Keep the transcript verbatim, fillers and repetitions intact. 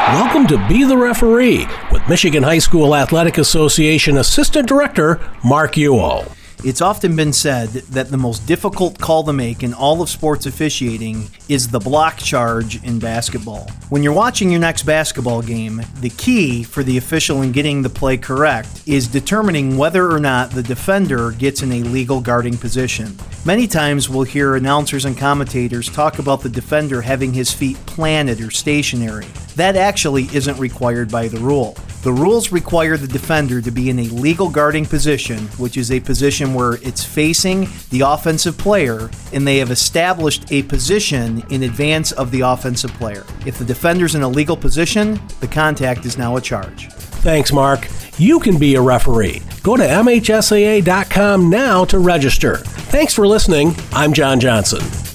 Welcome to Be the Referee with Michigan High School Athletic Association Assistant Director Mark Ewell. It's often been said that the most difficult call to make in all of sports officiating is the block charge in basketball. When you're watching your next basketball game, the key for the official in getting the play correct is determining whether or not the defender gets in a legal guarding position. Many times we'll hear announcers and commentators talk about the defender having his feet planted or stationary. That actually isn't required by the rule. The rules require the defender to be in a legal guarding position, which is a position where it's facing the offensive player and they have established a position in advance of the offensive player. If the defender's in a legal position, the contact is now a charge. Thanks, Mark. You can be a referee. Go to M H S A A dot com now to register. Thanks for listening. I'm John Johnson.